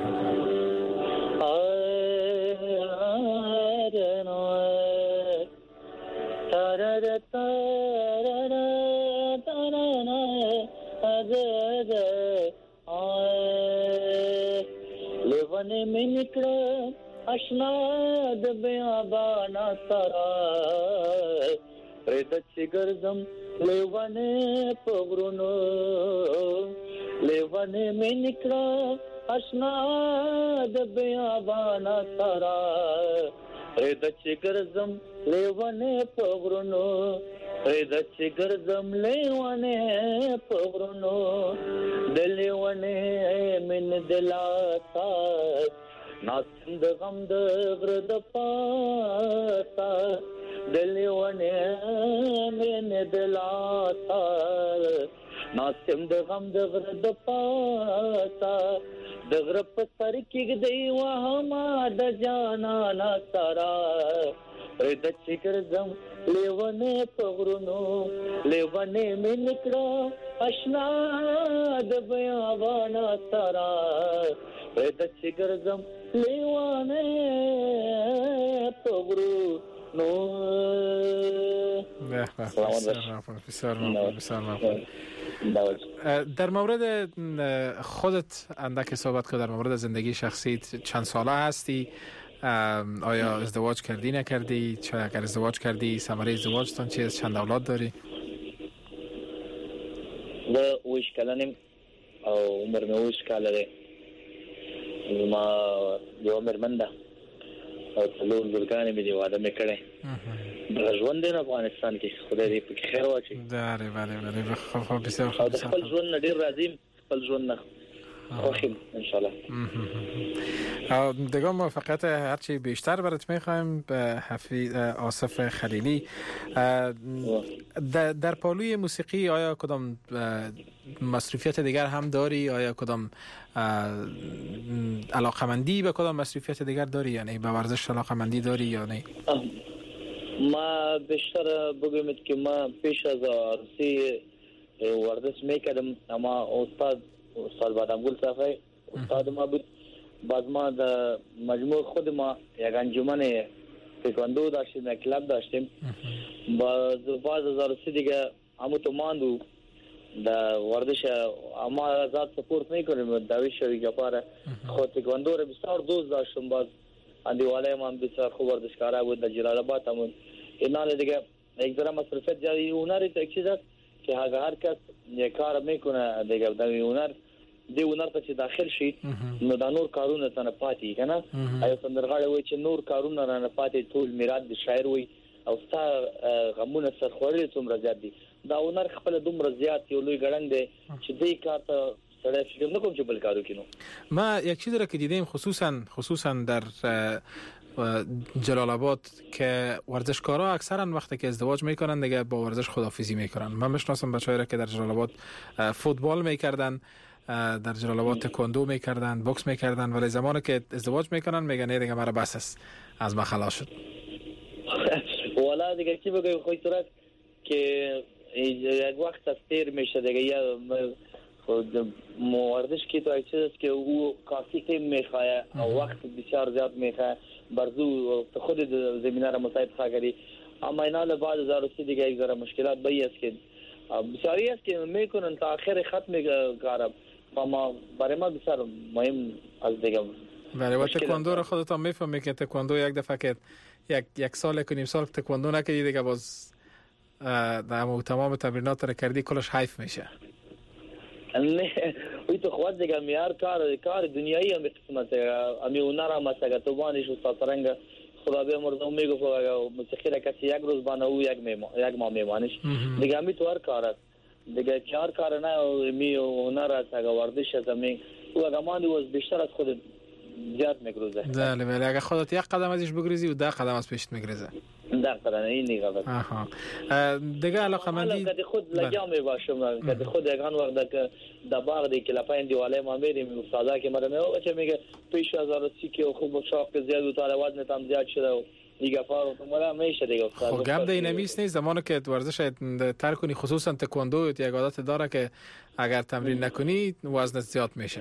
لیوانه میں نکلا اشنا د بیابانا سارا ریت چگرزم لیوانه پغرونو لیوانه میں نکلا اشنا د بیابانا سارا ریت چگرزم لیوانه پغرونو ریت چگرزم لیوانه پغرونو دلیوانه من دلاتا ناسم د غم د غر د پاتا دلیوانه من دلاتا ناسم د غم د غر د پاتا د غر په سر کې دی واه ما د جانا نا سارا رد چګرزم لیوانه پغرونو لیوانه مې نکړه اشنا د بیابانا سارا رد چګرزم لیوانه پغرونو. بسیار ممنون بسیار ممنون. در مورد خودت اندک صحبت که در مورد زندگی شخصیت چند ساله هستی؟ آیا ازدواج کردی نکردی؟ چه اگر ازدواج کردی ثمره ازدواجتان چیست؟ چند اولاد داری؟ و اوش کلانیم او عمر می اوش کاله ده ما یو عمر منده او تلور زرگانی می دی واده می کرده ژوند دی افغانستان کې خدای دې په خیر واچي. داره بله بله بخواه بسیار خوب. او د خپل ژوند نه ډیر راضیم، خپل ژوند نه خوشیم ان شاء الله. دیگه موفقیت هرچی بیشتر برات میخوایم به حفیظ آصف خلیلی. در پالوی موسیقی آیا کدام مصروفیت دیگر هم داری؟ آیا کدام علاقمندی به کدام مصروفیت دیگر داری؟ یعنی به ورزش علاقمندی داری یا نه؟ ما بیشتر بگویم که ما پیش از عروسی ورزش میکردم، اما استاد استاد بادامگل صافی استاد ما بود. بعد ما در مجموع خود ما یک انجمن تکواندو داشتیم، یک کلاب داشتیم. بعد بعد از عروسی دیگه همو تو ماندو در ورزش، اما ازاد سپورت میکنیم دویش شوی گپاره خود تکواندو رو بسیار دوست داشتم. باز اندیواله ما بسیار خوب ورزشکاره بود در جلال آباد همون. اینا دیگه یک ذره مصرفیت جایی هنری تو یک چیز است که هر کس یک کار میکنه دیگه در هنر دی هنر ته چې داخل شي نو دا نور کارونه تنه پاتې کنه. ایو سندرغاړی وای چې نور کارونه نه پاتې ټول میراث د شاعر وای او ستا غمونه سرخوري څومره زیات دي. دا هنر خپل دومره زیات یو لوی ګړنګ دی چې دې کار ته سره فکر نه کوم چې بل کارو کینو. ما یک چیزی را که دیدیم خصوصا خصوصا در جلال آباد که ورزشکارا اکثرا وقتی که ازدواج میکنن دیگه با ورزش خداحافظی میکنن. من میشناسم بچه‌ای را که در جلال آباد فوتبال میکردن، در جلال آباد تکواندو میکردن، بوکس میکردن، ولی زمانی که ازدواج میکنن میگن نه دیگه مرا بس است، از من خلاص شد. والا دیگه چی بگم خوی صورت که یک وقت از تیر میشه دیگه یا ورزش کی تو چیزی است که او کافی تیم میخواد او وقت بسیار زیاد میخواد برزو خود زمینه را مساعد خواهی. اما اینا بعد از عروسی دیگه یک ذره مشکلات بایی است که بسیاری است که میکنن تا آخر ختم کارم. اما برای ما بسیار مهم از دیگه. برای وقت تکواندو را خودتان میفهمی که تکواندو یک دفعه که یک یک سال کنیم سال تکواندو نکردی دیگه باز در تمام تمرینات را کردی کلش حیف میشه. نه وی تو خود دیگه میار کار کار دنیایی هم قسمت امی اونر هم است تو بانیش استاد سرنگ خدا به مرد میگه موسیقی را کسی یک روز بانه او یک میما یک ما میمانش دیگه امی تو هر کار است دیگه کار کار نه می هنر است اگر ورزش است می او اگر مانی وز بیشتر از خود زیاد میگریزه. بله بله اگر خودت یک قدم ازش بگریزی و ده قدم از پیشت میگریزه. ده قدم این نگاه بس. آها. دیگه علاقمندی کدی خود لگیا می باشم کدی خود یگان وقت که دباغ دی که لپاین دیواله ما میریم استادا که مرا میگه چه میگه پیش از رسی که خوب شاق زیاد و تا وزن تام زیاد شده دیگه فارو تو مرا میشه دیگه استاد. خب گپ دی نمیست نیست زمانی که ورزش ترک کنی خصوصا تکواندو یک عادت داره که اگر تمرین نکنی وزنت زیاد میشه.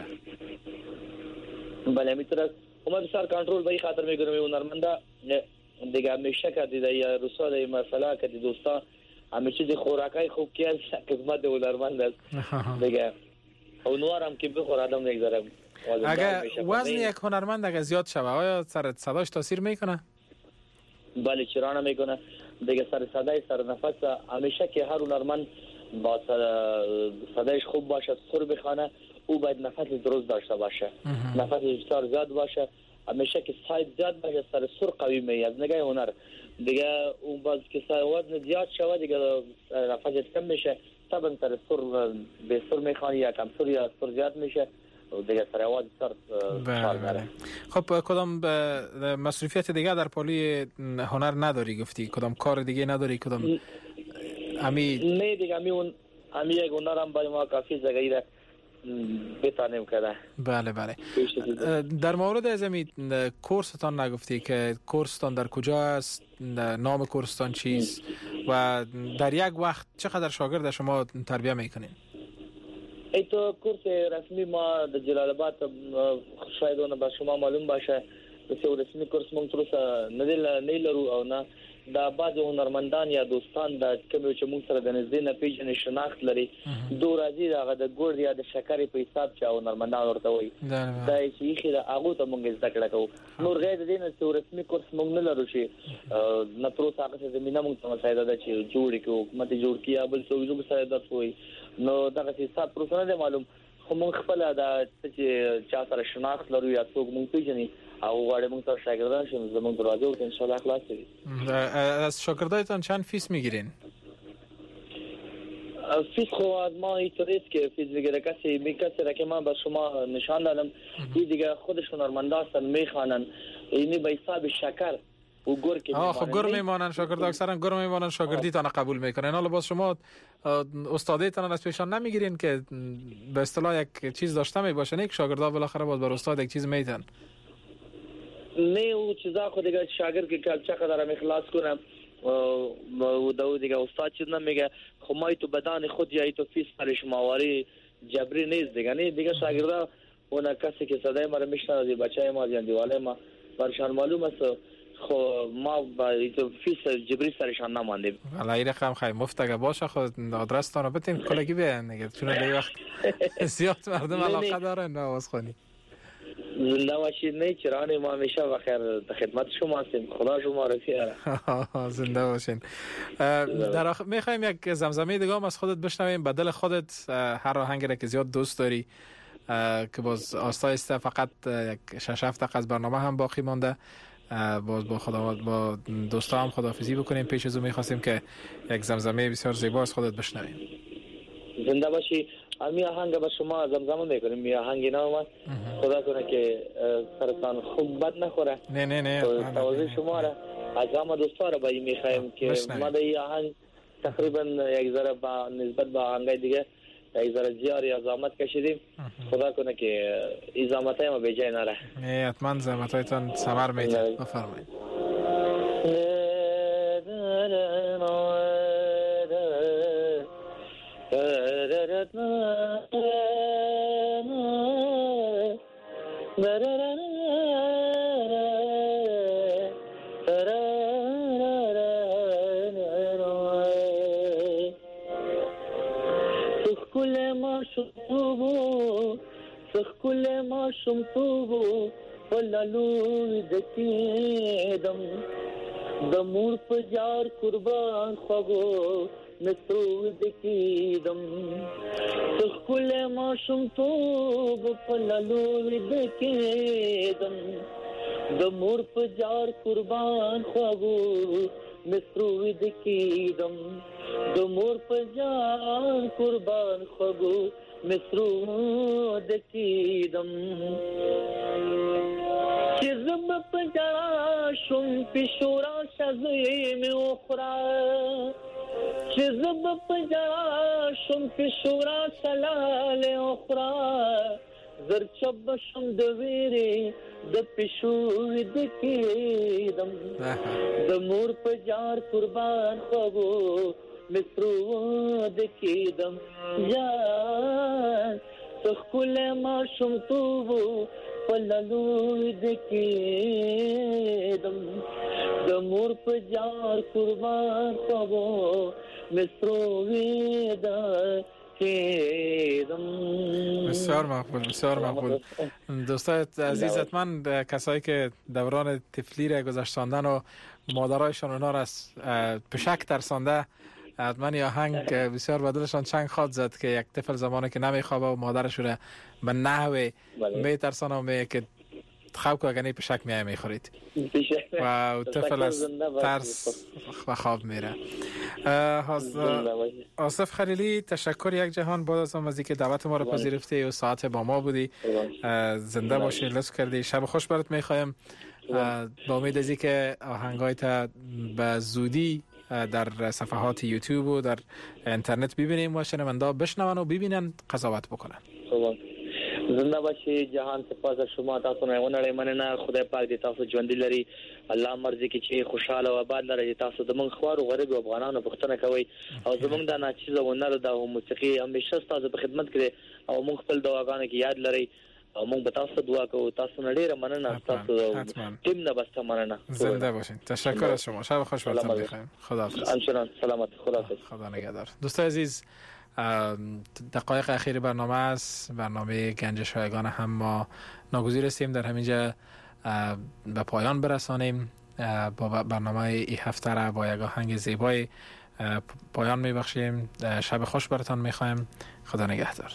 بله میتونه اومد بسیار کنترل به این خاطر میگم هنرمندا دیگه میشه که دیگه رساله مسئله که دوستا همیشه دی خوراکای خوب کیان خدمت هنرمند است دیگه اونوارم که بخور آدم نگذاره. اگه وزن یک هنرمند اگه زیاد شوه آیا سر صداش تاثیر میکنه؟ بله چرا نمیکنه دیگه سر صدای سر نفس همیشه که هر هنرمند با صدایش خوب باشه سر بخونه او باید نفس درست داشته باشه نفس بسیار زیاد باشه همیشه که ساید زیاد باشه سر سر قوی میاد نگاه هنر دیگه اون باز که سر وزن زیاد شوه دیگه نفس کم میشه طبعا سر سر به سر میخوانی یا کم سر یا سر زیاد میشه دیگه سر آواز سر شال داره. خب کدام مصروفیت دیگه در پالی هنر نداری گفتی کدام کار دیگه نداری کدام امی نه دیگه امی اون امی یک هنرم برای ما کافی جگهی بتانیم کرده. بله بله. در مورد از امی کورستان نگفتی که کورستان در کجا است نام کورستان چیست و در یک وقت چقدر شاگرد شما تربیت میکنین؟ ای تو کورس رسمی ما در جلال آباد شاید اون با شما معلوم باشه بسیار رسمی کورس مون تروس نیلرو او نه دا بعض هنرمندان یا دوستان دا کوم چې مون سره د نږدې نه پیژنې شناخت لري دوه راځي دا د ګور یا د شکرې په حساب چې هنرمندان ورته وي دا چې خیر هغه ته مونږ زده کړه کوو نور غیر دې نه چې رسمي کورس مونږ نه لرو چې نه تر اوسه هغه زمينه مونږ ته مساعده ده چې جوړ کړو حکومت جوړ کیا بل څه ویلو سره درس وي نو دا چې حساب پروسه نه معلوم خو مونږ خپل دا چې چا سره شناخت لرو یا څوک مونږ پیژني او غواړم مونږ ته شاګردان شون زموږ دروازه ورته ان شاء الله خلاص وي. از شاگردایتان چند فیس میگیرین؟ فیس خو از ما اینطوریه که فیس میگیره کسی می کسی را که من به شما نشان دادم این دیگه خودشون هنرمندا هستن میخوانن اینی به حساب شکر و گر که آه خب گر میمانن شاگرد اکثرا گر میمانن شاگردی تان قبول میکنن حالا باز شما استادیتان از پیشان نمیگیرین که به اصطلاح یک چیز داشته می باشه نه که شاگردا بالاخره باز بر استاد یک چیز میتن نه او چیزا خود دیگه شاگرد که کلچه قدرم اخلاص کنم و دو دیگه استاد چیز نمیگه خب ما تو بدن خود یا تو فیس پرش ماوری جبری نیست دیگه نه دیگه شاگردا اون کسی که صدای ما رو میشناسه دی بچهای ما دی دیواله ما برشان معلوم است خب ما با تو فیس جبری سرشان نماندیم والا این رقم خیلی مفت اگه باشه خود آدرستان رو بتین کلگی بیان دیگه چون دیگه وقت زیاد مردم علاقه دارن نواز خونی زنده باشید نه چرا ما همیشه بخیر خدمت شما هستیم خدا شما رو بیاره زنده باشین در آخر میخوایم یک زمزمه دیگه هم از خودت بشنویم بدل خودت هر آهنگی را که زیاد دوست داری که باز آستایسته فقط یک شش هفت دقیقه از برنامه هم باقی مانده باز با خدا با دوستا هم خداحافظی بکنیم پیش از اون میخواستیم که یک زمزمه بسیار زیبا از خودت بشنویم زنده باشی امی آهنگ با شما زمزمه میکنیم می آهنگی نامد خدا کنه که سرطان خوب بد نخوره نه نه نه توازی شما را از همه دوستا را با این میخوایم که ما در این آهنگ تقریبا یک ذره با نسبت به آهنگای دیگه یک ذره زیاری از زحمت کشیدیم خدا کنه که این زحمتای ما به جای نره نه حتما زحمتایتان ثمر میده بفرمایید سخکل ما شمتوبو سخکل ما شمتوبو ولالوی دکیدم دمور پجار قربان خوگو نتو دکیدم سخکل ما شمتوبو ولالوی دکیدم دمور پجار قربان خوگو مصروی دکیدم دو مور پجان قربان خگو مصرو دکیدم چیزم پجاشم پیشورا شزیم اخرى چیزم پجاشم پیشورا سلال اخرى زر چبشم دویری د پیشوی دکیدم د مور پجار قربان خگو مصرو دکیدم جان تخکل ما شمتوبو پللو دکیدم د مور پجار قربان خگو مصرو دکیدم. بسیار مقبول، بسیار مقبول. دوستای عزیز، حتما کسایی که دوران طفلی را گذشتاندن و مادرایشان اونا را پشک ترسانده، حتما یا آهنگ بسیار بدلشان چنگ خواد زد که یک طفل زمانی که نمیخوابه و مادرش را به نحوه میترسانه و می که خواب که اگه پشک میای میخورید و طفل از ترس و خواب میره. آصف خلیلی، تشکر یک جهان بعد از از اینکه دعوت ما رو پذیرفتی و ساعت با ما بودی. زنده باشی، لطف کردی. شب خوش برات میخوایم. با امید از اینکه آهنگای تا به زودی در صفحات یوتیوب و در اینترنت ببینیم و شنوندا بشنون و ببینن، قضاوت بکنن. زنده باشی جهان. سپاس از شما، تاسو نه ونړی مننه. خدای پاک دې تاسو ژوندۍ لري. الله مرزي کې چې خوشاله او آباد لري. تاسو د من خوارو غریب افغانانو پوښتنه کوي او زمونږ د ناچیزه ونر د موسیقي همیشه تاسو په خدمت کې او مونږ خپل دعاګانې کې یاد لري او مونږ به تاسو دعا کوو. تاسو نه ډیره مننه. تاسو ټیم نه بس مننه. زنده باشین. تشکر از شما. شب خوش براتون بخیر. خداحافظ. انشالله سلامت. خداحافظ. خدا نگهدار. دوستان عزیز، دقایق اخیر برنامه است، برنامه گنج شایگان هم ما ناگزیر هستیم در همینجا به پایان برسانیم. با برنامه این هفته را با یک آهنگ زیبای پایان میبخشیم. شب خوش براتون میخوایم. خدا نگهدار.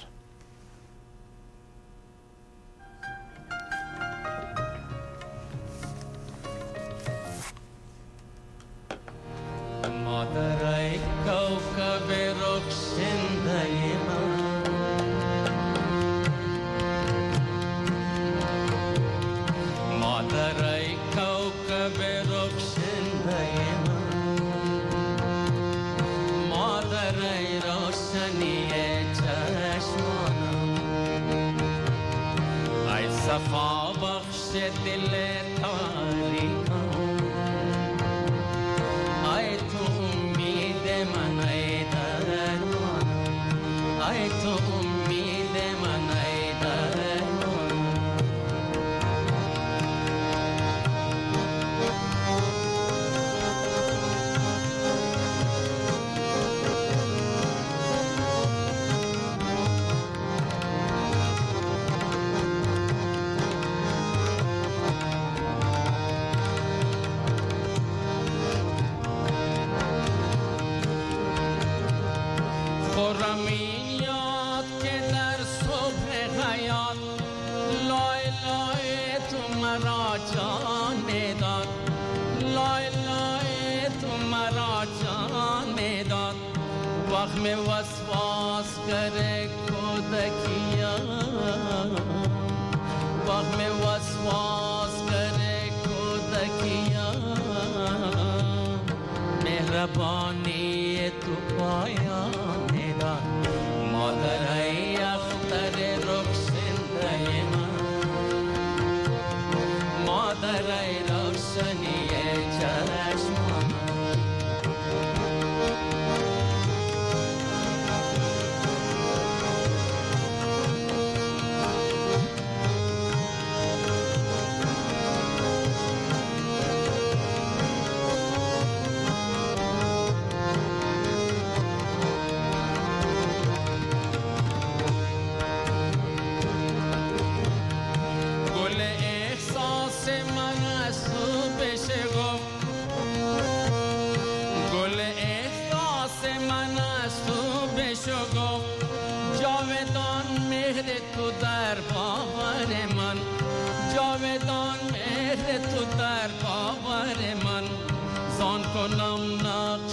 مادرای کوكب رخشنده من مادرای کوكب رخشنده من مادرای روشنی چشمانم ای صفا بخش دل تاریکم ای تو من ای درمان ای تو امید من ای درمان خورم این یاد که در صبح حیات لای لای تو مرا جان میداد لای لای تو مرا جان میداد وقت میں وسواس کرے کودکیا وقت میں وسواس کرے کودکیا مهربانی تو پایان مادرای اختر رخشنده من مادرای روشنی چشمم تو در باور من جاودان مهر تو در باور من زان کنم نقل